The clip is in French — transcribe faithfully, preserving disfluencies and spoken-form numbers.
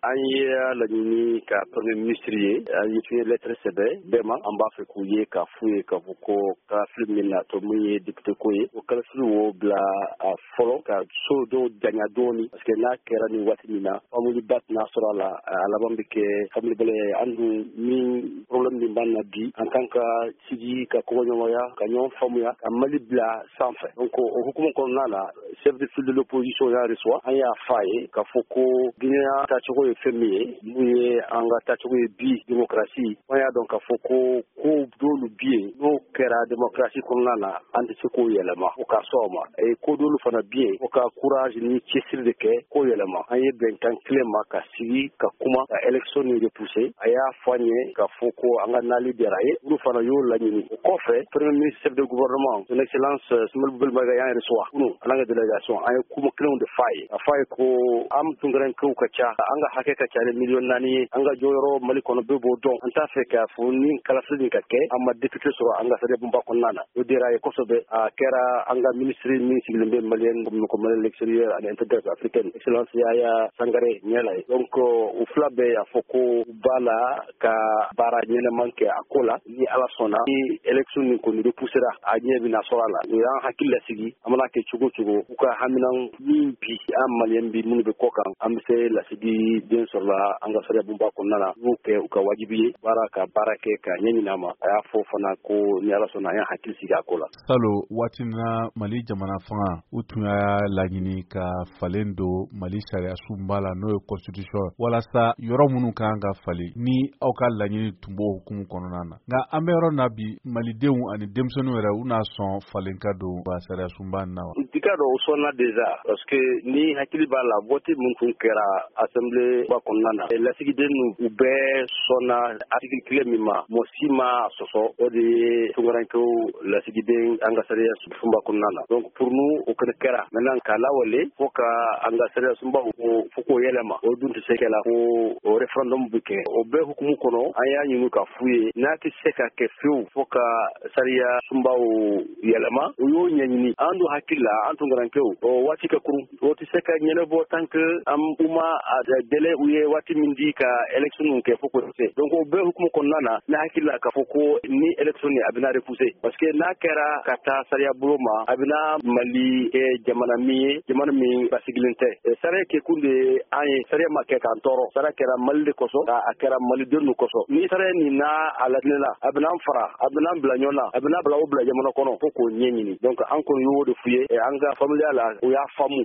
an ye laɲini ka premier ministre ye an ye tun ye lettre sɛbɛn bɛɛ ma an b'a fɛ k'u ye k'a f'u ye k'a fɔ ko kalafili min na to min ye député ko ye o kalafili o bila a fɔlɔ ka so dɔw janya dɔɔni parce que n'a kɛra nin waati min na famuyeliba tɛna sɔrɔ a la a laban bɛ kɛ famuyelibaliya ye an dun min problème min b'an na bi an kan ka sigi ka kɔgɔɲɔgɔnya ka ɲɔgɔn faamuya ka Mali bila sanfɛ donc o hukumu kɔnɔna la chef de file de l'opposition y'a reçoit an y'a f'a ye k'a fɔ ko Guinea taacogo ye fɛn min ye mun ye an ka taacogo ye bi démocratie an y'a dɔn k'a fɔ ko ko dɔlu bi yen n'o kɛra démocratie kɔnɔna na an tɛ se k'o yɛlɛma o ka sɔn o ma et ko dɔlu fana bi yen o ka courage ni cɛsiri de kɛ k'o yɛlɛma an ye bɛnkan tilen ma ka sigi ka kuma ka élection ni repousser a y'a fɔ an ye k'a fɔ ko an ka nali diyara ye olu fana y'o laɲini o kɔfɛ premier ministre chef de gouvernement son excellence Soumaïla Boubèle Maïga y'an reçoit kunu an ka délégation an ye kuma kelenw de f'a ye a f'a ye ko an tungɛrɛnkew ka ca an ka hakɛ ka ca ni miliyɔn naani ye an ka jɔyɔrɔ Mali kɔnɔ bɛɛ b'o dɔn an t'a fɛ k'a fɔ ni kalafili nin ka kɛ an ma député sɔrɔ an ka sariyakunba kɔnɔna na o dira a ye kosɛbɛ a kɛra an ka ministre min sigilen bɛ malien comme Mali l'extérieur ani intégration africaine excellence Yaya Sangare ɲɛ la ye donc o fila bɛɛ y'a fɔ ko u b'a la ka baara ɲɛnɛman kɛ a ko la ni Ala sɔnna ni élection nin kɔni repoussera a ɲɛ bɛna sɔrɔ a la o y'an hakili lasigi an mana kɛ cogo cogo u ka haminan min bi an malien bi minnu bɛ kɔ kan an bɛ se lasigi den sɔrɔla an ka sariyakunba kɔnɔna na n'o kɛ u ka wajibi ye baara ka baara kɛ ka ɲɛ ɲin'a ma a y'a fɔ fana ko ni Ala sɔnna an y'a hakili sigi a ko la. Salo waati na Mali jamana fanga u tun y'a laɲini ka falen don Mali sariya sunba la n'o ye constitution walasa yɔrɔ minnu kan ka falen ni aw ka laɲini tun b'o hukumu kɔnɔna na nka an bɛ yɔrɔ na bi malidenw ani denmisɛnninw yɛrɛ u n'a sɔn falen ka don ba sariya sunba na wa. I ka dɔn o sɔnna déjà parce que ni hakili b'a la vote min tun kɛra assemblée ba kɔnɔna na lasigiden u bɛɛ sɔnna article kelen min ma mɔgɔ si ma sɔsɔ o de ye tungɛrɛnkew lasigiden an ka sariya sunba kɔnɔna na donc pour nous o kɛnɛ kɛra maintenant k'a lawale fo ka an ka sariya sunba fo k'o yɛlɛma o dun tɛ se kɛ la ko o référendum bɛ kɛ o bɛɛ hukumu kɔnɔ an y'a ɲini ka f'u ye n'a tɛ se ka kɛ fewu fo ka sariya sunbaw yɛlɛma o y'o ɲɛɲini an dun hakili la an tungɛrɛnkew o waati ka kurun o tɛ se ka ɲɛnabɔ tant que an u ma délai u ye waati min di ka élection kɛ fo k'o se donc o bɛɛ hukumu kɔnɔna na ne hakili la k'a fɔ ko ni élection a bɛna repousser parce que n'a kɛra ka taa sariya bolo ma a bɛna Mali kɛ jamana min ye jamana min basigilen tɛ sariya kɛkun de ye an ye sariya ma kɛ k'an tɔɔrɔ sariya kɛra Mali de kosɔn a kɛra malidenw kosɔn ni sariya nin n'a a ladinen la a bɛna an fara a bɛna an bila ɲɔgɔn na a bɛna bila o bila jamana kɔnɔ fo k'o ɲɛɲini donc an kɔni y'o de f'u ye an ka familiya la o y'a faamu